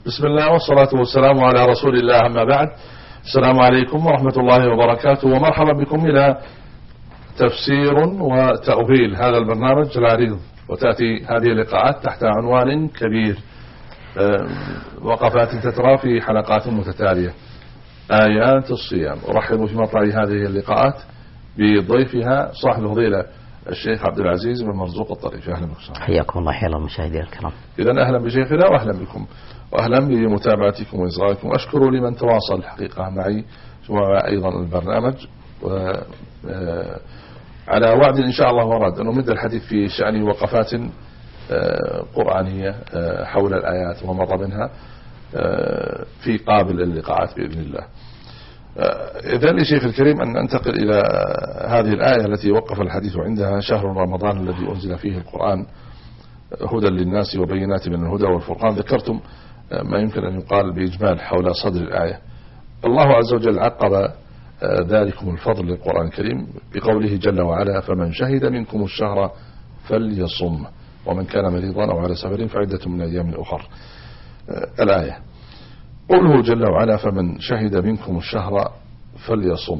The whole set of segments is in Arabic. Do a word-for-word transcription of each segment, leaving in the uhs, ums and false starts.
بسم الله والصلاة والسلام على رسول الله، أما بعد. السلام عليكم ورحمة الله وبركاته، ومرحبا بكم إلى تفسير وتأويل هذا البرنامج العريض. وتأتي هذه اللقاءات تحت عنوان كبير، وقفات تترى في حلقات متتالية، آيات الصيام. أرحب في مطلع هذه اللقاءات بضيفها صاحب الفضيلة الشيخ عبد العزيز بن مرزوق الطريفي. أهلا بكم. حياكم الله. حيا الله المشاهدين الكرام. إذن أهلا بشيخنا وأهلا بكم، وأهلا بمتابعتكم وإصغائكم. أشكر لمن تواصل الحقيقة معي وأيضا البرنامج، على وعد إن شاء الله ورد أن نمد الحديث في شأن وقفات قرآنية حول الآيات ومر منها في قابل اللقاءات بإذن الله. إذن لشيخ الكريم أن ننتقل إلى هذه الآية التي وقف الحديث عندها: شهر رمضان الذي أنزل فيه القرآن هدى للناس وبينات من الهدى والفرقان. ذكرتم ما يمكن أن يقال بإجمال حول صدر الآية. الله عز وجل عقب ذلكم الفضل للقرآن الكريم بقوله جل وعلا: فمن شهد منكم الشهر فليصم ومن كان مريضا أو على سفر فعدة من أيام أخر. الآية قوله جل وعلا: فمن شهد منكم الشهر فليصم.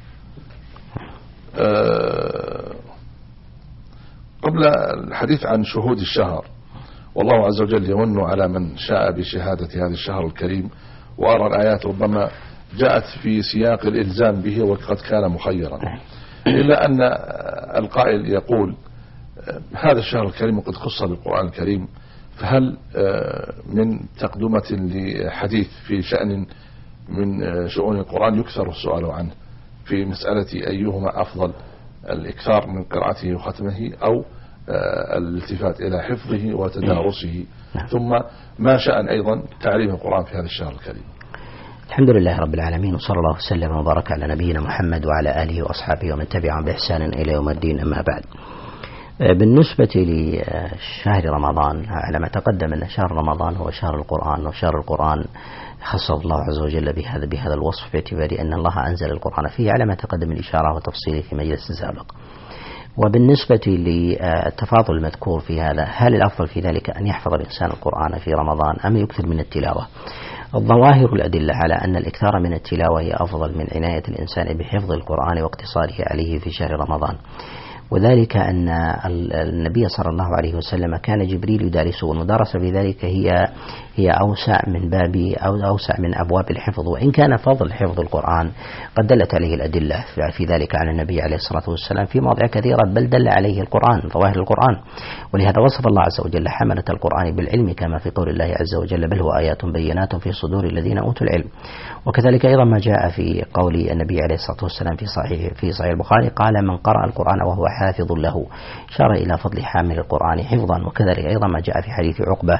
قبل الحديث عن شهود الشهر، والله عز وجل يمن على من شاء بشهادة هذا الشهر الكريم، وأرى الآيات ربما جاءت في سياق الإلزام به وقد كان مخيرا، إلا أن القائل يقول: هذا الشهر الكريم قد خص بالقرآن الكريم، فهل من تقدمة لحديث في شأن من شؤون القرآن يكثر السؤال عنه في مسألة أيهما أفضل، الإكثار من قراءته وختمه أو الالتفات إلى حفظه وتدارسه؟ ثم ما شأن أيضا تعليم القرآن في هذا الشهر الكريم؟ الحمد لله رب العالمين، وصلى الله وسلم وبارك على نبينا محمد وعلى آله وأصحابه ومن تبعهم بإحسان إلى يوم الدين، أما بعد. بالنسبة لشهر رمضان، على ما تقدم أن شهر رمضان هو شهر القرآن، وشهر القرآن خصه الله عز وجل بهذا بهذا الوصف باعتبار أن الله أنزل القرآن فيه، على ما تقدم الإشارة وتفصيله في مجلس سابق. وبالنسبة للتفاضل المذكور في هذا، هل الأفضل في ذلك أن يحفظ الإنسان القرآن في رمضان أم يكثر من التلاوة؟ الظواهر الأدلة على أن الإكثار من التلاوة هي أفضل من عناية الإنسان بحفظ القرآن واقتصاره عليه في شهر رمضان، وذلك أن النبي صلى الله عليه وسلم كان جبريل يدارسه، والمدارسة في ذلك هي هي أوسع من باب أو أوسع من أبواب الحفظ، وإن كان فضل حفظ القرآن قد دلت عليه الأدلة في ذلك على النبي عليه الصلاة والسلام في مواضع كثيرة، بل دل عليه القرآن، ظواهر القرآن. ولهذا وصف الله عز وجل حملة القرآن بالعلم، كما في قول الله عز وجل: بل هو آيات بينات في صدور الذين أوتوا العلم. وكذلك أيضا ما جاء في قول النبي عليه الصلاة والسلام في صحيح في صحيح البخاري: قال: من قرأ القرآن وهو حافظ له، شار إلى فضل حامل القرآن حفظا. وكذلك أيضا ما جاء في حديث عقبة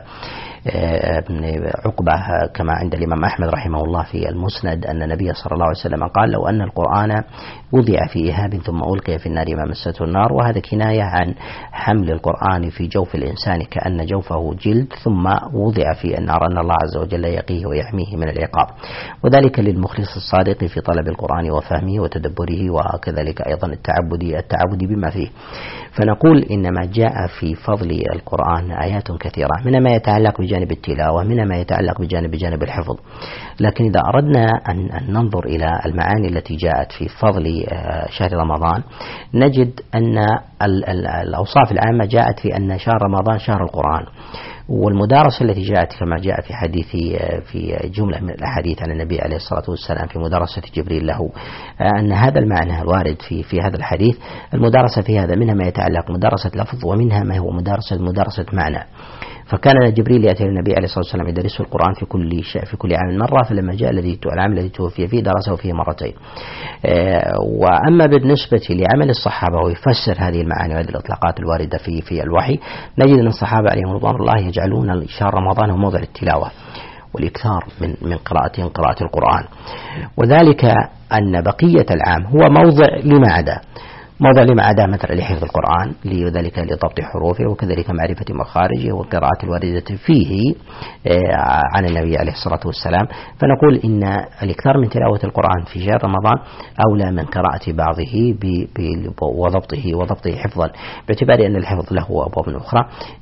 عقبة كما عند الإمام أحمد رحمه الله في المسند أن النبي صلى الله عليه وسلم قال: لو أن القرآن وضع في إهاب ثم ألقي في النار ما مسته النار. وهذا كناية عن حمل القرآن في جوف الإنسان كأن جوفه جلد ثم وضع في النار، أن الله عز وجل يقيه ويحميه من العقاب، وذلك للمخلص الصادق في طلب القرآن وفهمه وتدبره، وكذلك أيضا التعبد التعبد بما فيه. فنقول إنما جاء في فضل القرآن آيات كثيرة، منها ما يتعلق بجانب التلاوة، منها ما يتعلق بجانب بجانب الحفظ. لكن إذا أردنا أن ننظر إلى المعاني التي جاءت في فضل شهر رمضان، نجد أن الأوصاف العامة جاءت في أن شهر رمضان شهر القرآن، والمدارسة التي جاءت كما جاء في حديث في جملة من الأحاديث عن النبي عليه الصلاة والسلام في مدارسة جبريل له، أن هذا المعنى الوارد في في هذا الحديث المدارسة في هذا منها ما يتعلق مدارسة لفظ، ومنها ما هو مدارسة مدارسة معنى. فكان جبريل يأتي للنبي عليه الصلاة والسلام يدرسه القرآن في كل شيء في كل عام مرة، فلما جاء الذي العام الذي توفي فيه درسه فيه مرتين. وأما بالنسبة لعمل الصحابة ويفسر هذه المعاني وهذه الإطلاقات الواردة في في الوحي، نجد أن الصحابة عليهم رضوان الله يجعلون شهر رمضان هو موضع التلاوة والإكثار من من قراءة قراءة القرآن، وذلك أن بقية العام هو موضع لما عدا. موضع لما عدا مثلا لحفظ القرآن لذلك لضبط حروفه وكذلك معرفة مخارجه والقراءة الواردة فيه عن النبي عليه الصلاة والسلام. فنقول إن الإكثار من تلاوة القرآن في شهر رمضان أولى من قراءة بعضه وضبطه وضبطه حفظا، باعتبار أن الحفظ له أبواب أخرى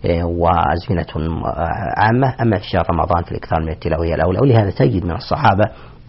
وأزمنة عامة. أما في شهر رمضان في الإكثار من التلاوة الأولى، ولهذا تجد من الصحابة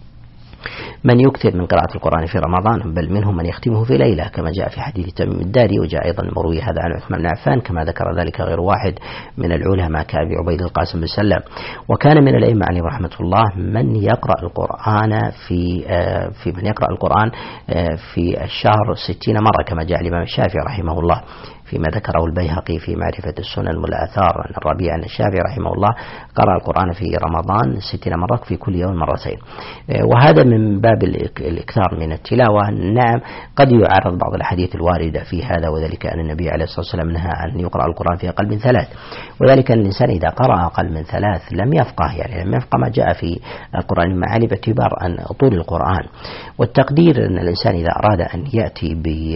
من يكثر من قراءة القرآن في رمضان، بل منهم من يختمه في ليلة كما جاء في حديث تميم الداري، وجاء أيضا مروي هذا عن عثمان بن عفان كما ذكر ذلك غير واحد من العلماء كأبي عبيد القاسم بن سلام. وكان من الأئمة عليهم رحمة الله من يقرأ القرآن في في من يقرأ القرآن في الشهر ستين مرة كما جاء الإمام الشافعي رحمه الله فيما ذكره البيهقي في معرفة السنن والآثار أن الربيع أن الشافعي رحمه الله قرأ القرآن في رمضان ستين مرة في كل يوم مرتين. وهذا من باب الإكثار من التلاوة. نعم قد يعرض بعض الحديث الواردة في هذا، وذلك أن النبي عليه الصلاة والسلام نهى أن يقرأ القرآن في أقل من ثلاث، وذلك أن الإنسان إذا قرأ أقل من ثلاث لم يفقه، يعني لم يفقه ما جاء في القرآن المعاني باعتبار أن طول القرآن. والتقدير أن الإنسان إذا أراد أن يأتي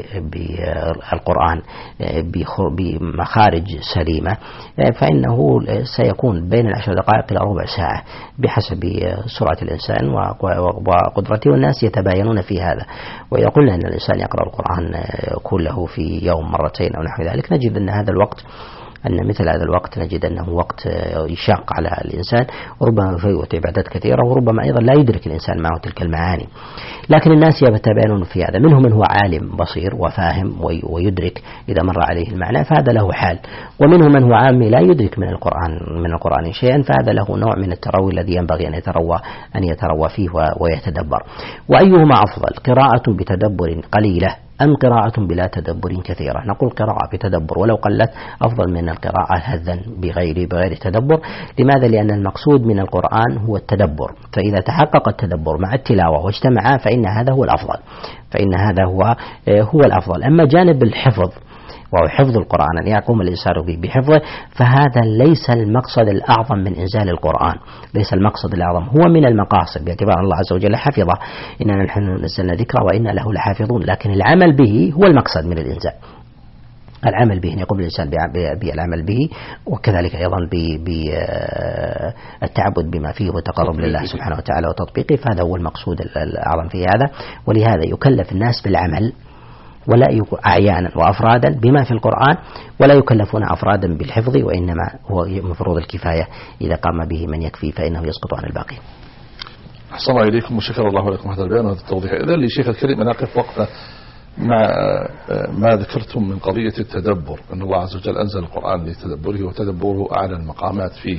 بالقرآن بمخارج سليمة فإنه سيكون بين العشر دقائق إلى ربع ساعة بحسب سرعة الإنسان وقدرته، والناس يتباينون في هذا. وإذا قلنا أن الإنسان يقرأ القرآن كله في يوم مرتين أو نحو ذلك نجد أن هذا الوقت أن مثل هذا الوقت نجد أنه وقت يشاق على الإنسان، وربما يفوت عبادات كثيرة، وربما أيضا لا يدرك الإنسان معه تلك المعاني. لكن الناس يتباينون في هذا، منهم من هو عالم بصير وفاهم ويدرك إذا مر عليه المعنى فهذا له حال، ومنهم من هو عامي لا يدرك من القرآن من القرآن شيئا فهذا له نوع من التروي الذي ينبغي أن يتروى أن يتروى فيه ويتدبر. وأيهما أفضل، قراءة بتدبر قليلة أم قراءة بلا تدبر كثيرة؟ نقول قراءة بتدبر ولو قلت أفضل من القراءة هذا بغير بغير تدبر. لماذا؟ لأن المقصود من القرآن هو التدبر، فإذا تحقق التدبر مع التلاوة واجتمعا فإن هذا هو الأفضل، فإن هذا هو هو الأفضل. أما جانب الحفظ وهو حفظ القرآن أن يقوم الإنسان بحفظه فهذا ليس المقصد الأعظم من إنزال القرآن، ليس المقصد الأعظم، هو من المقاصد باعتبار الله عز وجل حفظه، إننا نحن نزلنا ذكره وإنا له لحافظون، لكن العمل به هو المقصد من الإنزال، العمل به يقوم الإنسان بالعمل به، وكذلك أيضا بالتعبد بما فيه وتقرب لله سبحانه وتعالى وتطبيقه، فهذا هو المقصود الأعظم في هذا. ولهذا يكلف الناس بالعمل ولا أعيانا وأفرادا بما في القرآن، ولا يكلفون أفرادا بالحفظ، وإنما هو مفروض الكفاية إذا قام به من يكفي فإنه يسقط عن الباقي. أحسن الله إليكم وشكر الله لكم هذا البيان وهذا التوضيح. إذن لي شيخ الكريم أنا أقف وقفة مع ما ذكرتم من قضية التدبر، أن الله عز وجل أنزل القرآن لتدبره وتدبره أعلى المقامات فيه.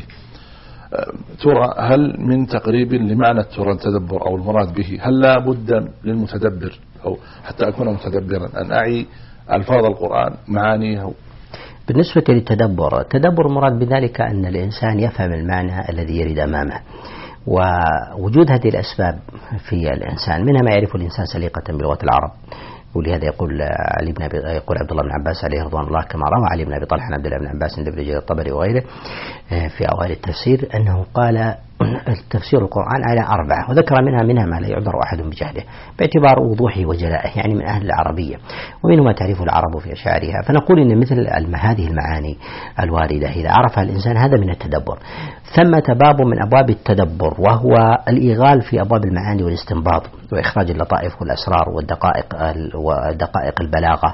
ترى هل من تقريب لمعنى ترى التدبر أو المراد به، هل لا بد للمتدبر أو حتى أكون متدبرا أن أعي ألفاظ القرآن معانيه؟ بالنسبة للتدبر، التدبر مراد بذلك أن الإنسان يفهم المعنى الذي يريد أمامه، ووجود هذه الأسباب في الإنسان منها ما يعرف الإنسان سليقة بلغة العرب، ولهذا يقول علي بن أبي يقول عبد الله بن عباس عليه رضوان الله كما روى علي بن أبي طلحة عن عبد الله بن عباس عند ابن جرير الطبري وغيره في أوائل التفسير أنه قال تفسير القرآن على أربعة، وذكر منها منها ما لا يعذر أحد بجهله باعتبار وضوحه وجلائه، يعني من أهل العربية، ومنه ما تعرفه العرب في أشعارها. فنقول إن مثل هذه المعاني الواردة إذا عرفها الإنسان هذا من التدبر. ثمة باب من أبواب التدبر وهو الإيغال في أبواب المعاني والاستنباط وإخراج اللطائف والأسرار والدقائق ودقائق البلاغة،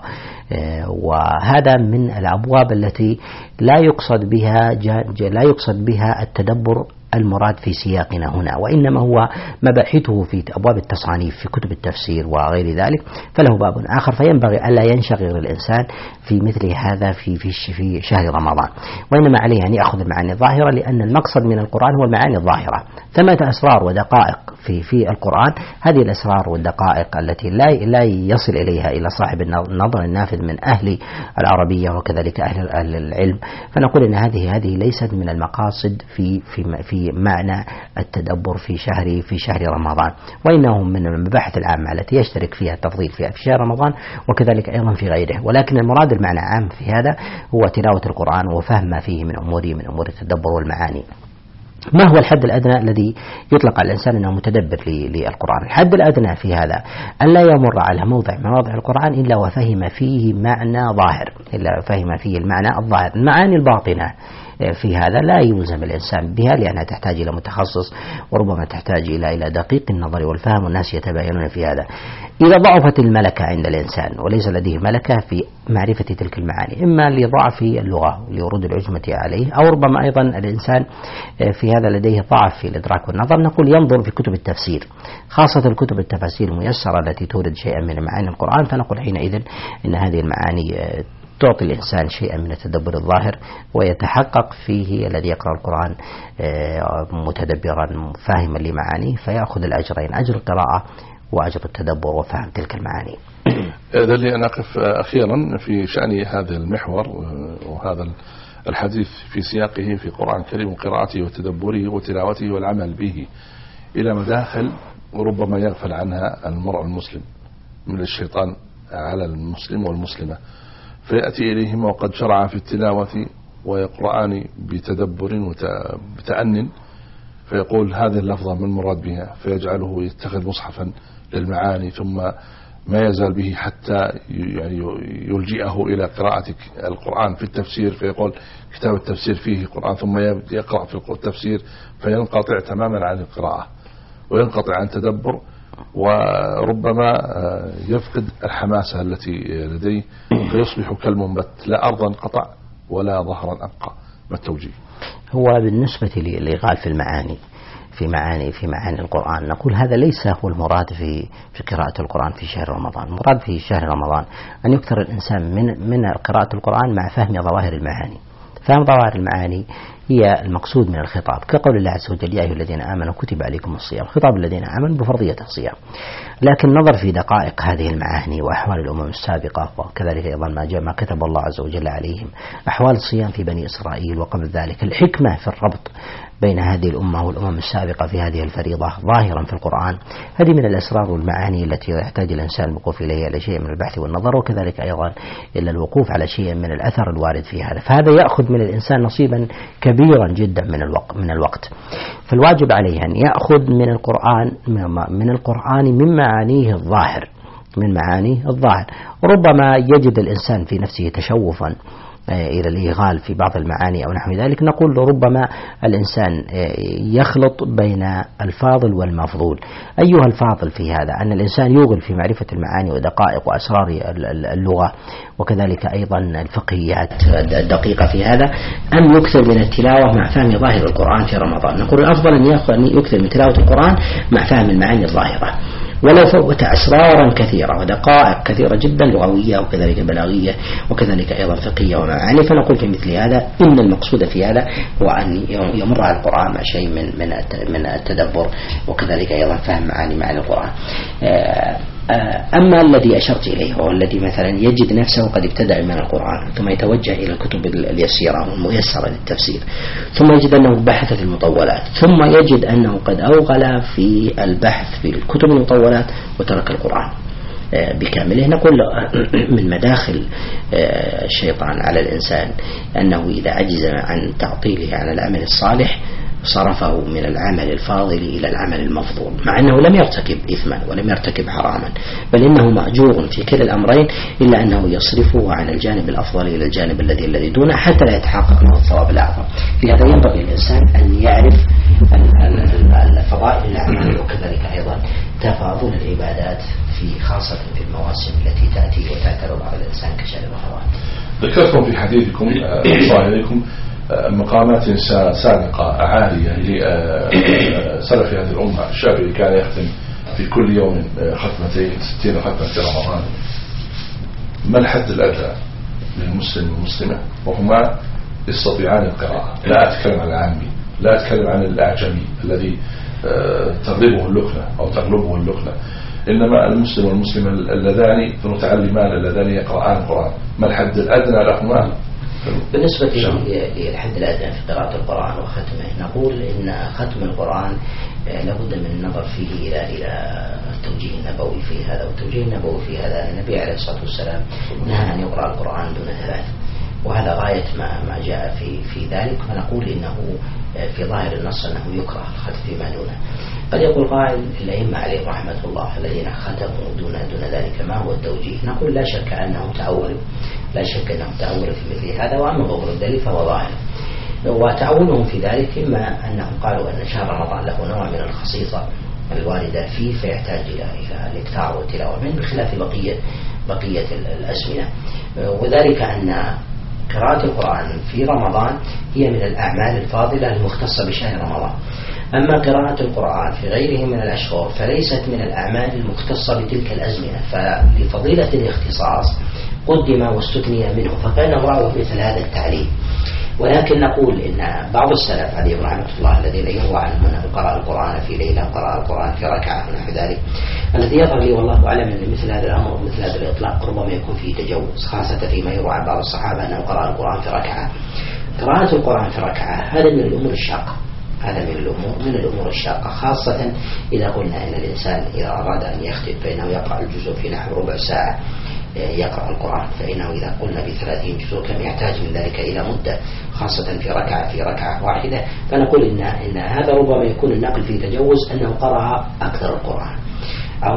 وهذا من الأبواب التي لا يقصد بها لا يقصد بها التدبر المراد في سياقنا هنا، وإنما هو مباحثه في أبواب التصانيف في كتب التفسير وغير ذلك، فله باب آخر. فينبغي ألا ينشغل الإنسان في مثل هذا في في في شهر رمضان، وإنما عليه أن يأخذ المعاني الظاهرة، لأن المقصد من القرآن هو المعاني الظاهرة. ثمة أسرار ودقائق في في القرآن، هذه الأسرار والدقائق التي لا لا يصل إليها إلا صاحب النظر النافذ من أهل العربية وكذلك أهل العلم. فنقول إن هذه هذه ليست من المقاصد في في في معنى التدبر في شهر في شهر رمضان، وإنه من المباحث العامة التي يشترك فيها التفضيل فيها في شهر رمضان وكذلك أيضا في غيره. ولكن المراد المعنى عام في هذا هو تلاوة القرآن وفهم ما فيه من أمور من أمور التدبر والمعاني. ما هو الحد الأدنى الذي يطلق على الإنسان أنه متدبر للقرآن؟ الحد الأدنى في هذا أن لا يمر على موضع من مواضع القرآن إلا وفهم فيه معنى ظاهر، إلا فهم فيه المعنى الظاهر. المعاني الباطنة في هذا لا يلزم الإنسان بها، لأنها تحتاج إلى متخصص، وربما تحتاج إلى إلى دقيق النظر والفهم، والناس يتباينون في هذا. إذا ضعفت الملكة عند الإنسان وليس لديه ملكة في معرفة تلك المعاني، إما لضعف اللغة لورود العجمة عليه، أو ربما أيضا الإنسان في هذا لديه ضعف في الإدراك والنظر، نقول ينظر في كتب التفسير، خاصة الكتب التفاسير الميسرة التي تورد شيئا من معاني القرآن، فنقول حينئذ إن هذه المعاني تعطي الإنسان شيئا من التدبر الظاهر، ويتحقق فيه الذي يقرأ القرآن متدبرا فاهما لمعانيه، فيأخذ الأجرين، أجر القراءة وأجر التدبر وفهم تلك المعاني. إذا لي أن أقف أخيرا في شأن هذا المحور وهذا الحديث في سياقه في القرآن الكريم وقراءته وتدبره وتلاوته والعمل به إلى مداخل وربما يغفل عنها المرء المسلم من الشيطان على المسلم والمسلمة، فيأتي إليهما وقد شرع في التلاوة ويقرآن بتدبر وتأنن، فيقول هذه اللفظة من مراد بها، فيجعله يتخذ مصحفا للمعاني، ثم ما يزال به حتى يعني يلجئه إلى قراءة القرآن في التفسير، فيقول كتاب التفسير فيه قرآن، ثم يقرأ في التفسير فينقطع تماما عن القراءة وينقطع عن التدبر، وربما يفقد الحماسة التي لديه فيصبح كالمنبت، لا أرضا قطع ولا ظهرا أبقى. ما التوجيه؟ هو بالنسبة للإغال في المعاني في معاني في معاني القرآن، نقول هذا ليس هو المراد في في قراءة القرآن في شهر رمضان. المراد في شهر رمضان أن يكثر الإنسان من من قراءة القرآن مع فهم ظواهر المعاني. فهم ظواهر المعاني هي المقصود من الخطاب، كقول الله عز وجل: يا أيها الذين آمنوا كتب عليكم الصيام، خطاب الذين آمنوا بفرضية الصيام. لكن نظر في دقائق هذه المعاني وأحوال الأمم السابقة، وكذلك أيضا ما جاء ما كتب الله عز وجل عليهم، أحوال الصيام في بني إسرائيل وقبل ذلك، الحكمة في الربط بين هذه الأمة والأمم السابقة في هذه الفريضة ظاهرا في القرآن. هذه من الأسرار والمعاني التي يحتاج الإنسان الوقوف إليها إلى شيء من البحث والنظر، وكذلك أيضا إلى الوقوف على شيء من الأثر الوارد في هذا، فهذا يأخذ من الإنسان نصيبا كبيرا جدا من الوقت من الوقت فالواجب عليه أن يأخذ من القرآن من القرآن من معانيه الظاهر من معانيه الظاهر وربما يجد الإنسان في نفسه تشوفا إلى الإغال في بعض المعاني أو نحو ذلك. نقول ربما الإنسان يخلط بين الفاضل والمفضول. أيها الفاضل في هذا أن الإنسان يوغل في معرفة المعاني ودقائق وأسرار اللغة وكذلك أيضا الفقهيات الدقيقة في هذا، أم يكثر من التلاوة مع فهم ظاهر القرآن في رمضان. نقول الأفضل أن يكثر من تلاوة القرآن مع فهم المعاني الظاهرة، ولو فوت أسرارا كثيرة ودقائق كثيرة جدا لغوية وكذلك بلاغية وكذلك أيضا فقهية ومعاني. فنقول في مثل هذا إن المقصود في هذا هو أن يمر على القرآن مع شيء من من من التدبر وكذلك أيضا فهم معاني معاني القرآن. أما الذي أشرت إليه هو الذي مثلا يجد نفسه قد ابتدأ من القرآن ثم يتوجه إلى الكتب اليسيرة والميسرة للتفسير، ثم يجد أنه بحث في المطولات، ثم يجد أنه قد أوغل في البحث في الكتب المطولات وترك القرآن بكامله. نقول من مداخل الشيطان على الإنسان أنه إذا عجز عن تعطيله عن العمل الصالح صرفه من العمل الفاضل إلى العمل المفضول، مع أنه لم يرتكب إثما ولم يرتكب حراما، بل إنه مأجور في كلا الأمرين، إلا أنه يصرفه عن الجانب الأفضل إلى الجانب الذي الذي دونه حتى لا يتحقق له الثواب الأعظم. لهذا ينبغي الإنسان أن يعرف فضائل الأعمال وكذلك أيضا تفاضل العبادات في خاصة في المواسم التي تأتي وتعترض على الإنسان كشهر رمضان. ذكرتم في حديثكم صاحبكم مقامات سابقة عالية لسلف هذه الأمة. الشافعي كان يختم في كل يوم ختمتين ستين ختمة في رمضان. ما الحد الأدنى للمسلم والمسلمة وهما يستطيعان القراءة؟ لا أتكلم عن العامي، لا أتكلم عن الأعجمي الذي تغلبه اللكنة أو تغلبه اللكنة، إنما المسلم والمسلمة اللذان المتعلمان اللذان يقرآن القرآن. ما الحد الأدنى لهما؟ بالنسبة للحد الأدنى في قراءة القرآن وختمه، نقول إن ختم القرآن لابد من النظر فيه إلى إلى التوجيه النبوي في هذا، والتوجيه النبوي في هذا النبي عليه الصلاة والسلام نهى أن يقرأ القرآن دون ثلاث. وهذا غاية ما ما جاء في في ذلك. فنقول إنه في ظاهر النص أنه يكره الختم فيما دونه. قد يقول قائل الأئمة عليهم رحمة الله الذين ختموا دون دون ذلك ما هو التوجيه؟ نقول لا شك أنهم تأولوا، لا شك أنهم تأولوا في مثل هذا، وأما ظهور الدليل فهو ظاهر. وتأولهم في ذلك إما أنهم قالوا أن شهر رمضان له نوع من الخصيصة الواردة فيه فيحتاج إلى إلى الإكثار والتلاوة منه بخلاف بقية بقية الأزمنة، وذلك أن قراءة القرآن في رمضان هي من الأعمال الفاضلة المختصة بشهر رمضان. أما قراءة القرآن في غيره من الأشهر فليست من الأعمال المختصة بتلك الأزمنة، فلفضيلة الاختصاص قدم واستثني منه، فكان رأوا مثل هذا التعليم. ولكن نقول إن بعض السلف عليهم رحمة الله الذين يروى عنهم أنه قرأ القرآن في ليلة وقرأ القرآن في ركعة ونحو ذلك، الذي يظهر لي والله أعلم أن مثل هذا الأمر مثل هذا الإطلاق ربما يكون فيه تجوز، خاصة فيما يروى عن بعض الصحابة أنه قرأ القرآن في ركعة. قراءة القرآن في ركعة هذا من الأمور الشاقة، هذا من الأمور من الأمور الشاقة، خاصة إذا قلنا أن الإنسان إذا أراد أن يختم فإنه يقرأ الجزء في نحو ربع ساعة يقرأ القرآن، فإنه إذا قلنا بثلاثين جزء كم يحتاج من ذلك إلى مدة، خاصة في ركعة في ركعة واحدة. فنقول إن إن هذا ربما يكون النقل فيه تجوز، أنه قرأ أكثر القرآن أو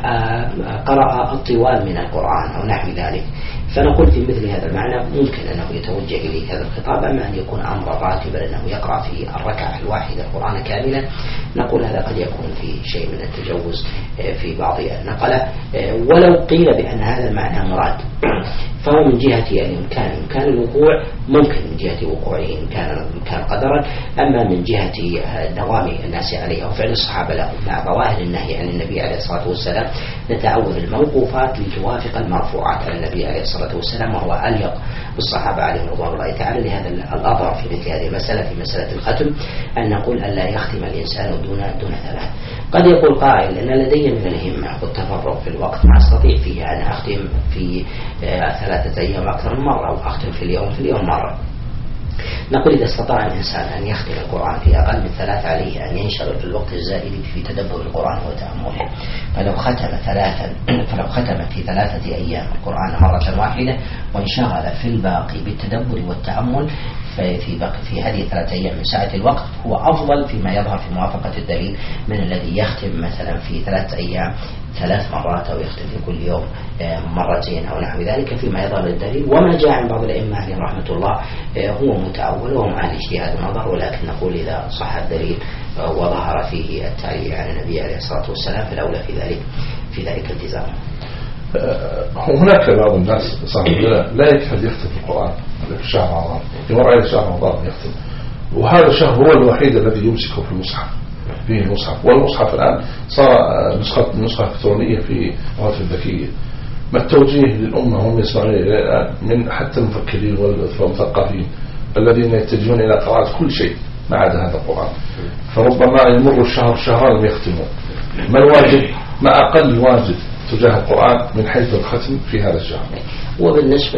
قرأ الطوال من القرآن أو نحو ذلك. فنقول في مثل هذا المعنى ممكن أنه يتوجه إليه هذا الخطاب. أما أن يكون أمر راتبا أنه يقرأ في الركعة الواحدة القرآن كاملا، نقول هذا قد يكون في شيء من التجوز في بعض النقلة، ولو قيل بأن هذا المعنى مراد فهو من جهة الإمكان إمكان الوقوع ممكن من جهة وقوعه إن كان كان قدرا. أما من جهة دوام الناس عليه وفعل الصحابة له مع ظواهر النهي عن النبي عليه الصلاة والسلام، نتعود الموقوفات لتوافق المرفوعات على النبي عليه الصلاة والسلام، وهو أليق بالصحابة عليهم رضوان الله تعالى. لهذا الأظهر في مثل هذه المسألة في مسألة الختم أن نقول ألا يختم الإنسان دون دون ثلاث. قد يقول قائل أن لدي من الهمة والتفرغ في الوقت ما أستطيع فيه أن أختم في ثلاثة أيام أكثر من مرة، أو أختم في اليوم في اليوم مرة. نقول إذا استطاع الإنسان أن يختم القرآن في أقل من ثلاث عليه أن ينشغل في الوقت الزائد في تدبر القرآن وتأمله. فلو ختم ثلاثا فلو ختم في ثلاثة أيام القرآن مرة واحدة وانشغل في الباقي بالتدبر والتأمل في باقي في هذه ثلاثة أيام من ساعة الوقت هو أفضل فيما يظهر في موافقة الدليل من الذي يختم مثلا في ثلاثة أيام ثلاث مرات أو يختم في كل يوم مرتين أو نحو ذلك فيما يظهر الدليل. وما جاء عن بعض الأئمة عليهم رحمة الله هو متأول وهم عن اجتهاد ونظر، ولكن نقول إذا صح الدليل وظهر فيه التعليل عن النبي عليه الصلاة والسلام فالأولى في ذلك في ذلك التزام. هناك بعض الناس صار لا يكفي يختم القرآن في شهر رمضان، يمر عليه شهر رمضان يختم، وهذا الشهر هو الوحيد الذي يمسكه في المصحف فيه المصحف، والمصحف الآن صار نسخة نسخة إلكترونية في الهواتف الذكية. ما التوجيه للأمة هم يسمعون من حتى المفكرين والمثقفين الذين يتجهون إلى قراءة كل شيء ما عدا هذا القرآن، فربما يمر الشهر شهران لم يختموا. ما الواجب ما أقل واجب تجاه القرآن من حيث الختم في هذا الشهر؟ وبالنسبة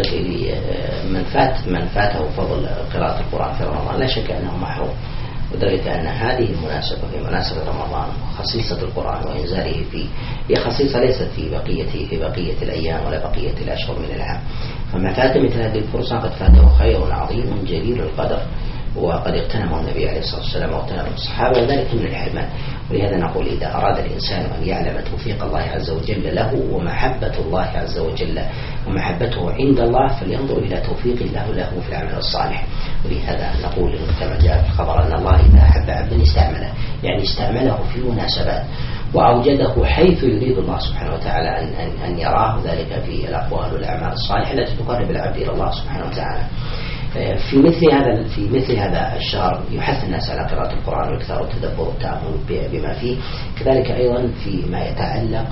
لمن فات من فاته فضل قراءة القرآن في رمضان لا شك أنه محروم، وذلك أن هذه المناسبة في مناسبة رمضان وخصيصة القرآن وإنزاله فيه هي خصيصة ليست في بقية في بقية الأيام ولا بقية الأشهر من العام. فما فات مثل هذه الفرصة قد فاته خير عظيم جليل القدر، وقد اغتنمه النبي عليه الصلاة والسلام واغتنمه الصحابة، وذلك من الحرمان. ولهذا نقول إذا أراد الإنسان أن يعلم توفيق الله عز وجل له ومحبة الله عز وجل ومحبته عند الله فلينظر إلى توفيق الله له في العمل الصالح. ولهذا نقول كما جاء في الخبر أن الله إذا أحب عبدا استعمله، يعني استعمله في المناسبات وأوجده حيث يريد الله سبحانه وتعالى أن, أن, أن يراه، ذلك في الأقوال والأعمال الصالحة التي تقرب العبد إلى الله سبحانه وتعالى. في مثل هذا في مثل هذا الشهر يحث الناس على قراءة القرآن والإكثار والتدبر والتأمل بما فيه. كذلك أيضا فيما يتعلق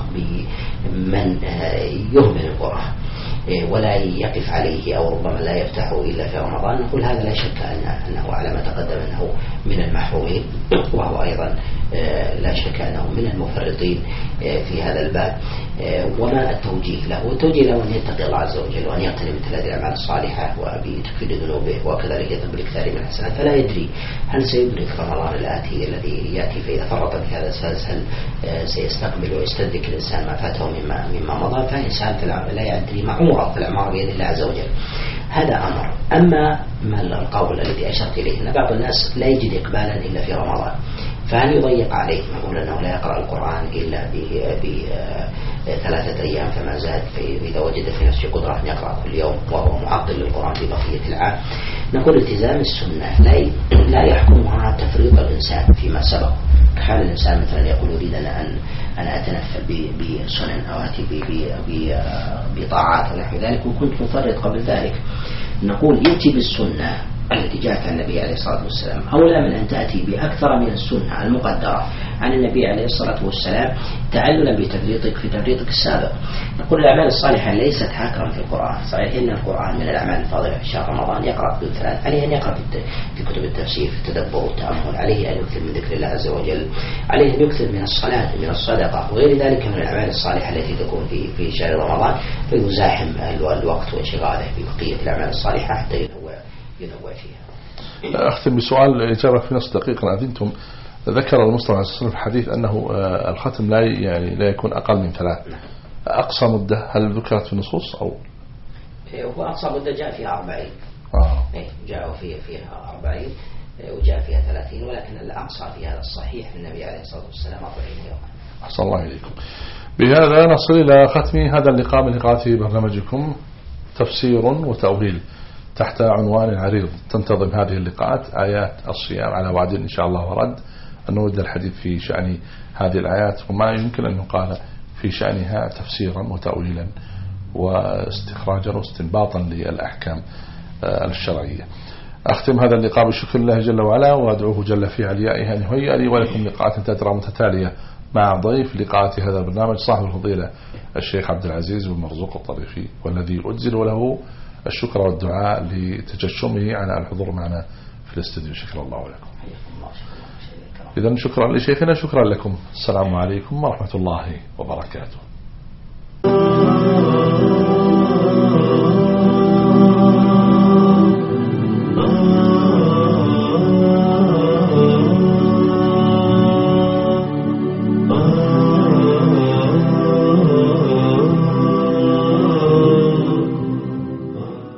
بمن يهمل القرآن ولا يقف عليه أو ربما لا يفتحه إلا في رمضان، نقول هذا لا شك أنه على ما تقدم أنه من المحرومين، وهو أيضا لا شك أنه من المفرطين في هذا الباب. وما التوجيه له؟ التوجيه له أن يتقي الله عز وجل وأن يقتنم مثل هذه الأعمال الصالحة وبتكفير ذنوبه وكذلك يطلب الإكثار من الحسنات، فلا يدري هل سيدرك رمضان الآتي الذي يأتي فإذا فرط في هذا الأساس هل سيستقبل ويستدرك الإنسان ما فاته مما مما مضى. فإنسان في العمل لا يدري ما عمره في الأعمار بيد الله عز وجل. هذا أمر. أما ما القول الذي أشرت إليه أن بعض الناس لا يجد إقبالا إلا في رمضان، فهل يضيق عليه نقول أنه لا يقرأ القرآن إلا بثلاثة أيام فما زاد، فإذا وجد في نفسه قدرة أن يقرأ كل يوم وهو معطل للقرآن في بقية العام؟ نقول التزام السنة لا لا يحكمها تفريط الإنسان فيما سبق، كحال الإنسان مثلا يقول يريد أن أنا أتنفل بسنن أو أتي بطاعات ونحو ذلك وكنت مفرط قبل ذلك. نقول يأتي بالسنة التي جاءت عن النبي عليه الصلاة والسلام أولى من أن تأتي بأكثر من السنة المقدرة عن النبي عليه الصلاة والسلام تعللا بتفريطك في تفريطك السابق. نقول الأعمال الصالحة ليست حاكرا في القرآن، صحيح إن القرآن من الأعمال الفاضلة في شهر رمضان يقرأ في ثلاث، عليه أن يقرأ في كتب التفسير في التدبر والتأمل، عليه أن يكثر من ذكر الله عز وجل، عليه أن يكثر من الصلاة من الصدقة وغير ذلك من الأعمال الصالحة التي تكون في في شهر رمضان، فيزاحم الوقت وانشغاله ببقية الأعمال الصالحة حتى ينوع ينوع فيها. أختم بسؤال إجابة في نص دقيقة أذنتم. ذكر المصطفى عليه الصلاة والسلام في الحديث أنه الختم لا يعني لا يكون أقل من ثلاث. أقصى مدة هل ذكرت في النصوص أو؟ هو أقصى مدة جاء فيها أربعين. آه. جاء فيها فيها أربعين وجاء فيها ثلاثين، ولكن الأقصى في هذا الصحيح من النبي عليه الصلاة والسلام أربعين يوما. أحسن الله إليكم. بهذا نصل إلى ختم هذا اللقاء من لقاءات برنامجكم تفسير وتأويل تحت عنوان عريض. تنتظم هذه اللقاءات آيات الصيام على وعد إن شاء الله ورد أن نود الحديث في شأن هذه الآيات وما يمكن أن يقال في شأنها تفسيرا وتأويلا واستخراجا واستنباطا للأحكام الشرعية. أختم هذا اللقاء بشكر الله جل وعلا وأدعوه جل في عليائه أن يهيئ لي ولكم لقاءات تترى متتالية مع ضيف لقاءات هذا البرنامج صاحب الفضيلة الشيخ عبد العزيز بن مرزوق الطريفي، والذي أجزل له الشكر والدعاء لتجشمه على الحضور معنا في الاستديو. شكرا الله لكم. إذن شكرا لشيخنا، شكرا لكم. السلام عليكم ورحمة الله وبركاته.